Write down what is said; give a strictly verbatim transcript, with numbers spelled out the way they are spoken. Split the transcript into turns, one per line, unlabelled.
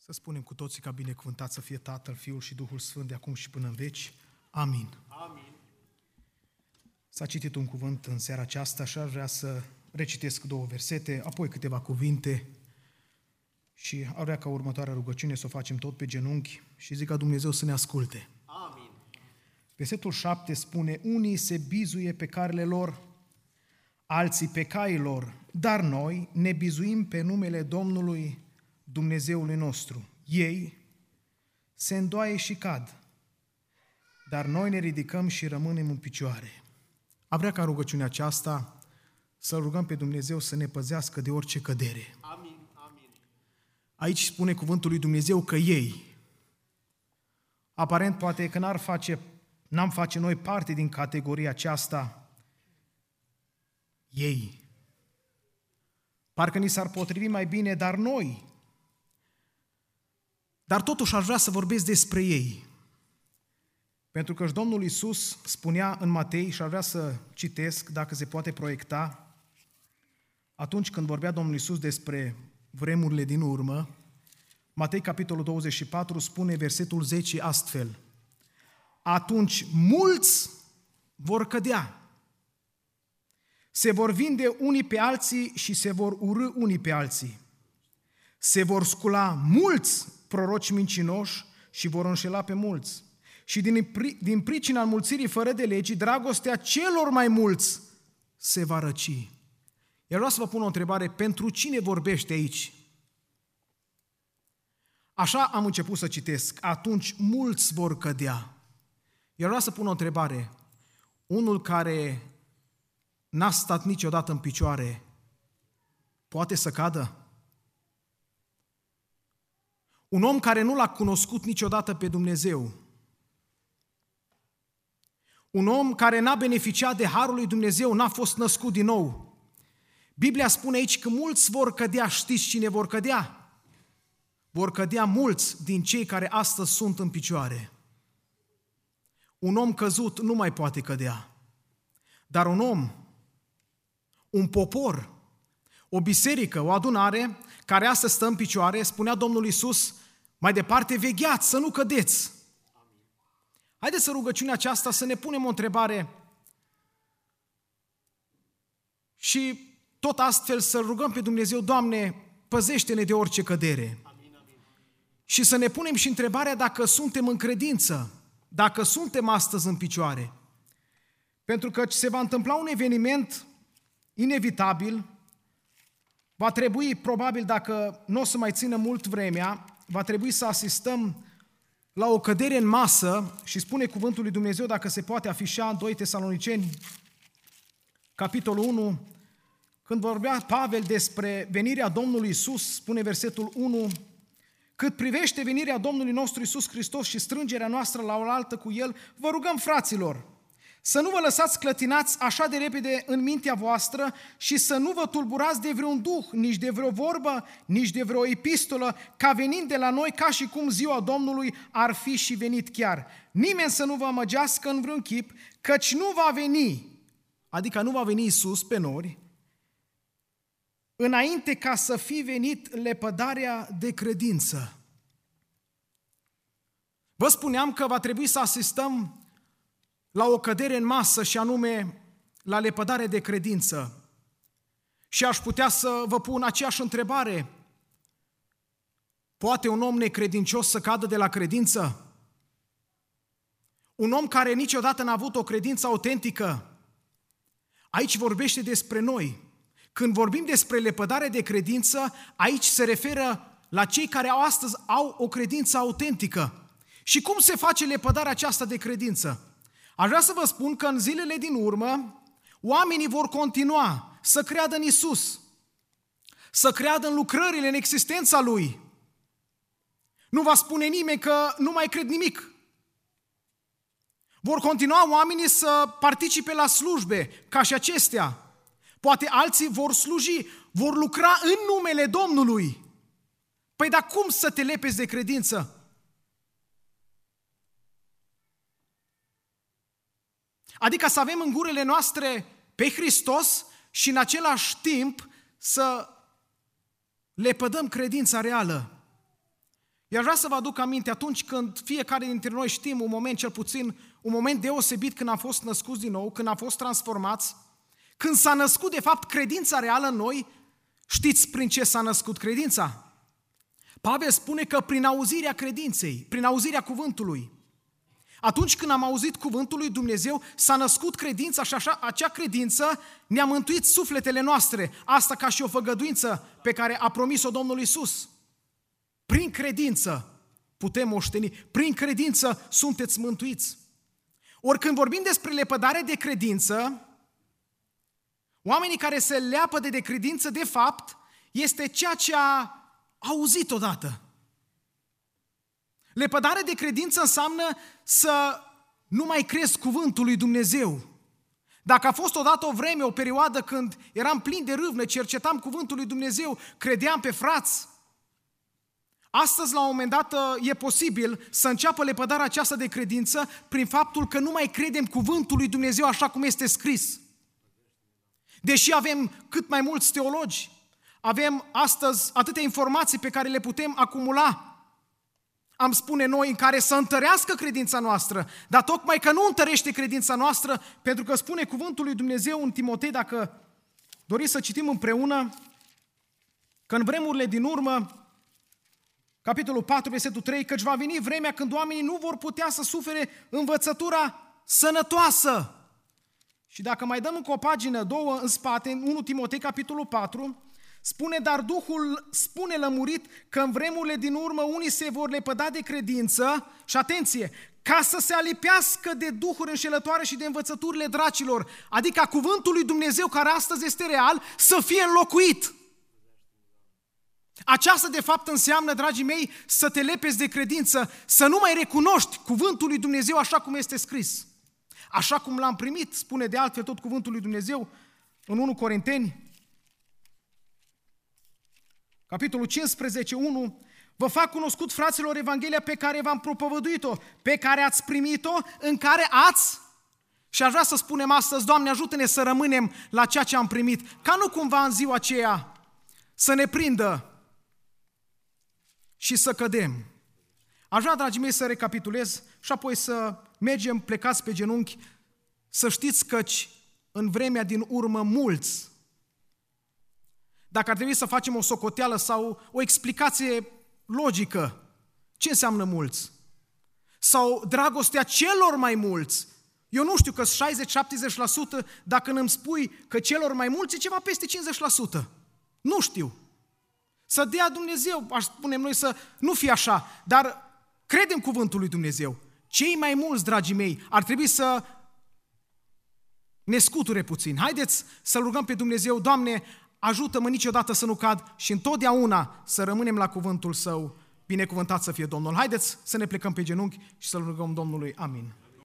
Să spunem cu toții ca binecuvântat să fie Tatăl, Fiul și Duhul Sfânt de acum și până în veci. Amin.
Amin.
S-a citit un cuvânt în seara aceasta și aș vrea să recitesc două versete, apoi câteva cuvinte și aș vrea ca următoarea rugăciune să o facem tot pe genunchi și zic ca Dumnezeu să ne asculte.
Amin.
Versetul șapte spune: unii se bizuie pe carele lor, alții pe caii lor, dar noi ne bizuim pe numele Domnului Dumnezeului nostru. Ei se îndoaie și cad, dar noi ne ridicăm și rămânem în picioare. A vrea ca rugăciunea aceasta să rugăm pe Dumnezeu să ne păzească de orice cădere.
Amin. Amin.
Aici spune cuvântul lui Dumnezeu că ei, aparent poate că n-ar face, n-am face noi parte din categoria aceasta, ei, parcă ni s-ar potrivi mai bine, dar noi, dar totuși aș vrea să vorbesc despre ei. Pentru că și Domnul Iisus spunea în Matei, și aș vrea să citesc, dacă se poate proiecta, atunci când vorbea Domnul Iisus despre vremurile din urmă, Matei capitolul douăzeci și patru spune versetul zece astfel: atunci mulți vor cădea, se vor vinde unii pe alții și se vor urî unii pe alții. Se vor scula mulți proroci mincinoși și vor înșela pe mulți. Și din, din pricina înmulțirii fără de legii, dragostea celor mai mulți se va răci. Iar vreau să vă pun o întrebare: pentru cine vorbește aici? Așa am început să citesc: atunci mulți vor cădea. Iar vreau să pun o întrebare: unul care n-a stat niciodată în picioare, poate să cadă? Un om care nu l-a cunoscut niciodată pe Dumnezeu, un om care n-a beneficiat de harul lui Dumnezeu, n-a fost născut din nou. Biblia spune aici că mulți vor cădea. Știți cine vor cădea? Vor cădea mulți din cei care astăzi sunt în picioare. Un om căzut nu mai poate cădea, dar un om, un popor, o biserică, o adunare care astăzi stă în picioare, spunea Domnul Iisus mai departe: vegheați să nu cădeți. Haideți să rugăciunea aceasta să ne punem o întrebare și tot astfel să rugăm pe Dumnezeu: Doamne, păzește-ne de orice cădere.
Amin, amin.
Și să ne punem și întrebarea dacă suntem în credință, dacă suntem astăzi în picioare. Pentru că se va întâmpla un eveniment inevitabil, va trebui, probabil, dacă nu o să mai țină mult vremea, va trebui să asistăm la o cădere în masă. Și spune cuvântul lui Dumnezeu, dacă se poate afișa, în doi Tesaloniceni, capitolul unu, când vorbea Pavel despre venirea Domnului Iisus, spune versetul unu: cât privește venirea Domnului nostru Iisus Hristos și strângerea noastră la oaltă cu El, vă rugăm, fraților, să nu vă lăsați clătinați așa de repede în mintea voastră și să nu vă tulburați de vreun duh, nici de vreo vorbă, nici de vreo epistolă, ca venind de la noi ca și cum ziua Domnului ar fi și venit chiar. Nimeni să nu vă amăgească în vreun chip, căci nu va veni, adică nu va veni Iisus pe nori, înainte ca să fi venit lepădarea de credință. Vă spuneam că va trebui să asistăm la o cădere în masă, și anume la lepădare de credință. Și aș putea să vă pun aceeași întrebare: poate un om necredincios să cadă de la credință? Un om care niciodată n-a avut o credință autentică? Aici vorbește despre noi. Când vorbim despre lepădare de credință, aici se referă la cei care au astăzi au o credință autentică. Și cum se face lepădarea aceasta de credință? Aș vrea să vă spun că în zilele din urmă, oamenii vor continua să creadă în Iisus, să creadă în lucrările, în existența Lui. Nu va spune nimeni că nu mai cred nimic. Vor continua oamenii să participe la slujbe ca și acestea. Poate alții vor sluji, vor lucra în numele Domnului. Păi dar cum să te lepezi de credință? Adică să avem în gurile noastre pe Hristos și în același timp să lepădăm credința reală. Eu aș vrea să vă aduc aminte atunci când fiecare dintre noi știm un moment, cel puțin un moment deosebit când am fost născuți din nou, când am fost transformați, când s-a născut de fapt credința reală în noi. Știți prin ce s-a născut credința? Pavel spune că prin auzirea credinței, prin auzirea cuvântului. Atunci când am auzit cuvântul lui Dumnezeu, s-a născut credința și așa, acea credință ne-a mântuit sufletele noastre. Asta ca și o făgăduință pe care a promis-o Domnul Iisus. Prin credință putem moșteni, prin credință sunteți mântuiți. Ori când vorbim despre lepădare de credință, oamenii care se leapădă de credință, de fapt, este ceea ce a auzit odată. Lepădare de credință înseamnă să nu mai crezi cuvântul lui Dumnezeu. Dacă a fost odată o vreme, o perioadă când eram plin de râvnă, cercetam cuvântul lui Dumnezeu, credeam pe frați, astăzi, la un moment dat, e posibil să înceapă lepădarea aceasta de credință prin faptul că nu mai credem cuvântul lui Dumnezeu așa cum este scris. Deși avem cât mai mulți teologi, avem astăzi atâtea informații pe care le putem acumula, am spune noi, în care să întărească credința noastră, dar tocmai că nu întărește credința noastră, pentru că spune cuvântul lui Dumnezeu în Timotei, dacă doriți să citim împreună, că în vremurile din urmă, capitolul patru, versetul trei, căci va veni vremea când oamenii nu vor putea să sufere învățătura sănătoasă. Și dacă mai dăm încă o pagină, două în spate, în unu Timotei, capitolul patru, spune, dar Duhul spune lămurit că în vremurile din urmă unii se vor lepăda de credință, și atenție, ca să se alipească de duhuri înșelătoare și de învățăturile dracilor, adică cuvântul lui Dumnezeu care astăzi este real, să fie înlocuit. Aceasta de fapt înseamnă, dragii mei, să te lepezi de credință, să nu mai recunoști cuvântul lui Dumnezeu așa cum este scris. Așa cum l-am primit, spune de altfel tot cuvântul lui Dumnezeu în unu Corinteni, capitolul cincisprezece, unu, vă fac cunoscut, fraților, Evanghelia pe care v-am propovăduit-o, pe care ați primit-o, în care ați... Și aș vrea să spunem astăzi, Doamne, ajută-ne să rămânem la ceea ce am primit, ca nu cumva în ziua aceea să ne prindă și să cădem. Aș vrea, dragii mei, să recapitulez și apoi să mergem plecați pe genunchi, să știți căci în vremea din urmă mulți, dacă ar trebui să facem o socoteală sau o explicație logică, ce înseamnă mulți? Sau dragostea celor mai mulți? Eu nu știu că șaizeci-șaptezeci la sută, dacă îmi spui că celor mai mulți e ceva peste cincizeci la sută. Nu știu. Să dea Dumnezeu, aș spune noi, să nu fie așa, dar credem cuvântul lui Dumnezeu. Cei mai mulți, dragii mei, ar trebui să ne scuture puțin. Haideți să rugăm pe Dumnezeu, Doamne, ajută-mă niciodată să nu cad și întotdeauna să rămânem la cuvântul Său. Binecuvântat să fie Domnul. Haideți să ne plecăm pe genunchi și să-L rugăm Domnului. Amin.